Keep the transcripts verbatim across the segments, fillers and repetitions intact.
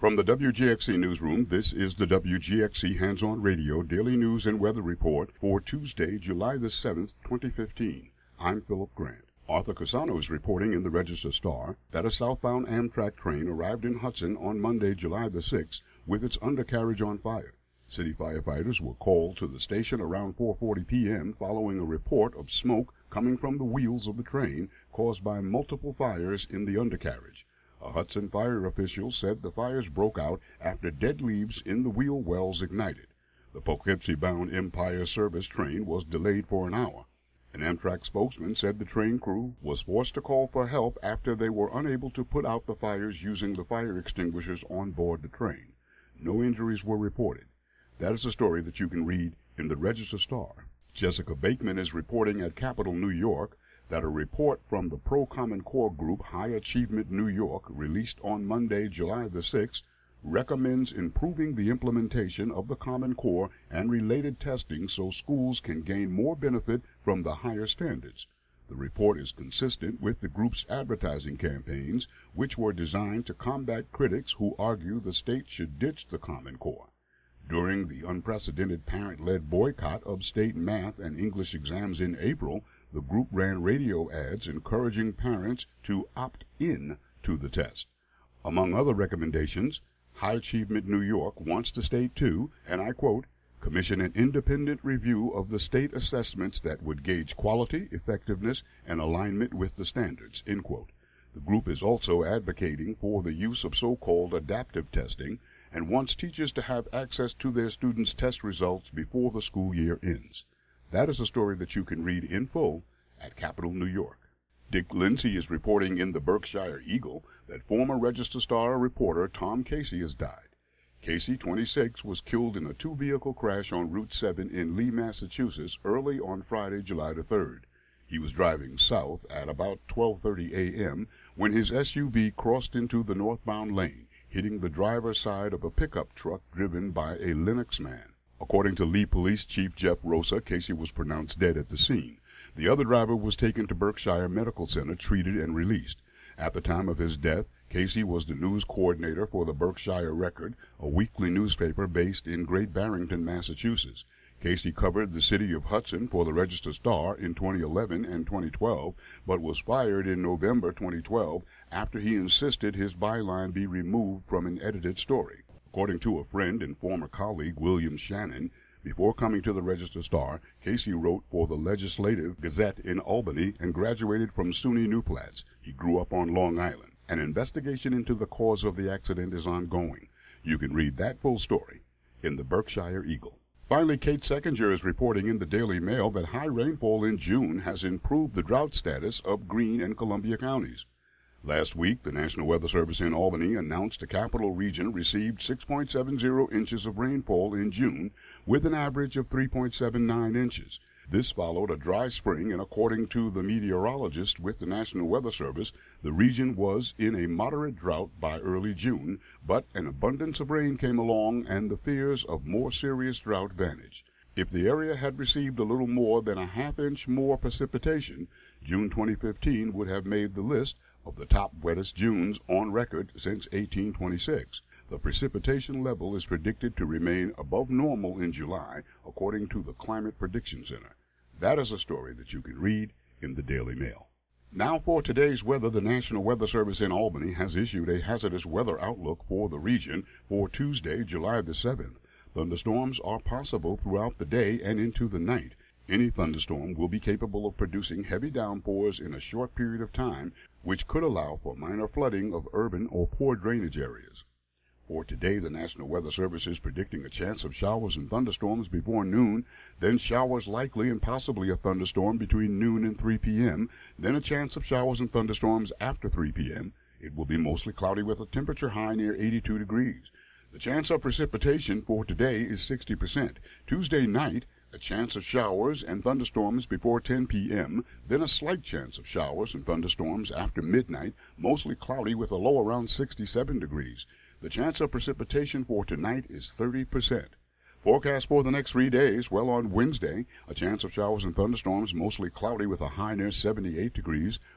From the W G X C Newsroom, this is the W G X C Hands-On Radio Daily News and Weather Report for Tuesday, July the seventh, twenty fifteen. I'm Philip Grant. Arthur Casano is reporting in the Register-Star that a southbound Amtrak train arrived in Hudson on Monday, July the sixth, with its undercarriage on fire. City firefighters were called to the station around four forty p.m. following a report of smoke coming from the wheels of the train caused by multiple fires in the undercarriage. A Hudson fire official said the fires broke out after dead leaves in the wheel wells ignited. The Poughkeepsie-bound Empire Service train was delayed for an hour. An Amtrak spokesman said the train crew was forced to call for help after they were unable to put out the fires using the fire extinguishers on board the train. No injuries were reported. That is a story that you can read in the Register-Star. Jessica Bakeman is reporting at Capital New York that a report from the pro-Common Core group High Achievement New York, released on Monday, July the sixth, recommends improving the implementation of the Common Core and related testing so schools can gain more benefit from the higher standards. The report is consistent with the group's advertising campaigns, which were designed to combat critics who argue the state should ditch the Common Core. During the unprecedented parent-led boycott of state math and English exams in April, the group ran radio ads encouraging parents to opt in to the test. Among other recommendations, High Achievement New York wants the state to, and I quote, commission an independent review of the state assessments that would gauge quality, effectiveness, and alignment with the standards, end quote. The group is also advocating for the use of so-called adaptive testing and wants teachers to have access to their students' test results before the school year ends. That is a story that you can read in full at Capital New York. Dick Lindsay is reporting in the Berkshire Eagle that former Register-Star reporter Tom Casey has died. Casey, twenty-six, was killed in a two-vehicle crash on Route seven in Lee, Massachusetts, early on Friday, July the third. He was driving south at about twelve thirty a.m. when his S U V crossed into the northbound lane, hitting the driver's side of a pickup truck driven by a Lennox man. According to Lee Police Chief Jeff Rosa, Casey was pronounced dead at the scene. The other driver was taken to Berkshire Medical Center, treated, and released. At the time of his death, Casey was the news coordinator for the Berkshire Record, a weekly newspaper based in Great Barrington, Massachusetts. Casey covered the city of Hudson for the Register-Star in twenty eleven and twenty twelve, but was fired in November twenty twelve after he insisted his byline be removed from an edited story. According to a friend and former colleague, William Shannon, before coming to the Register-Star, Casey wrote for the Legislative Gazette in Albany and graduated from SUNY New Paltz. He grew up on Long Island. An investigation into the cause of the accident is ongoing. You can read that full story in the Berkshire Eagle. Finally, Kate Seckinger is reporting in the Daily Mail that high rainfall in June has improved the drought status of Greene and Columbia counties. Last week, the National Weather Service in Albany announced the Capital Region received six point seven zero inches of rainfall in June, with an average of three point seven nine inches. This followed a dry spring, and according to the meteorologist with the National Weather Service, the region was in a moderate drought by early June, but an abundance of rain came along and the fears of more serious drought vanished. If the area had received a little more than a half inch more precipitation, June twenty fifteen would have made the list of the top wettest Junes on record since eighteen twenty-six. The precipitation level is predicted to remain above normal in July, according to the Climate Prediction Center. That is a story that you can read in the Daily Mail. Now for today's weather, the National Weather Service in Albany has issued a hazardous weather outlook for the region for Tuesday, July the seventh. Thunderstorms are possible throughout the day and into the night. Any thunderstorm will be capable of producing heavy downpours in a short period of time, which could allow for minor flooding of urban or poor drainage areas. For today, the National Weather Service is predicting a chance of showers and thunderstorms before noon, then showers likely and possibly a thunderstorm between noon and three p.m., then a chance of showers and thunderstorms after three p.m. It will be mostly cloudy with a temperature high near eighty-two degrees. The chance of precipitation for today is sixty percent. Tuesday night, a chance of showers and thunderstorms before ten p.m., then a slight chance of showers and thunderstorms after midnight, mostly cloudy with a low around sixty-seven degrees. The chance of precipitation for tonight is thirty percent. Forecast for the next three days, well, on Wednesday, a chance of showers and thunderstorms, mostly cloudy with a high near seventy-eight degrees.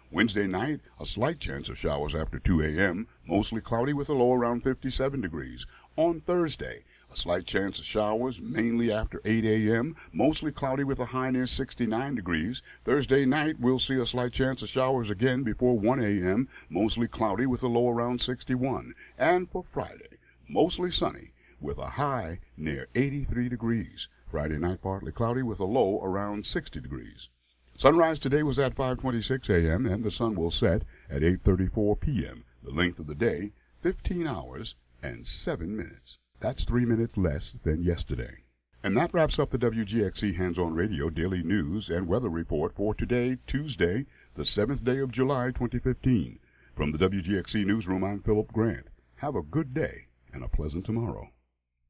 Wednesday night, a slight chance of showers after two a.m., mostly cloudy with a low around fifty-seven degrees. On Thursday, a slight chance of showers, mainly after eight a.m., mostly cloudy with a high near sixty-nine degrees. Thursday night, we'll see a slight chance of showers again before one a.m., mostly cloudy with a low around sixty-one. And for Friday, mostly sunny with a high near eighty-three degrees. Friday night, partly cloudy with a low around sixty degrees. Sunrise today was at five twenty-six a.m., and the sun will set at eight thirty-four p.m. The length of the day, fifteen hours and seven minutes. That's three minutes less than yesterday. And that wraps up the W G X C Hands-On Radio Daily News and Weather Report for today, Tuesday, the seventh day of July, twenty fifteen. From the W G X C Newsroom, I'm Philip Grant. Have a good day and a pleasant tomorrow.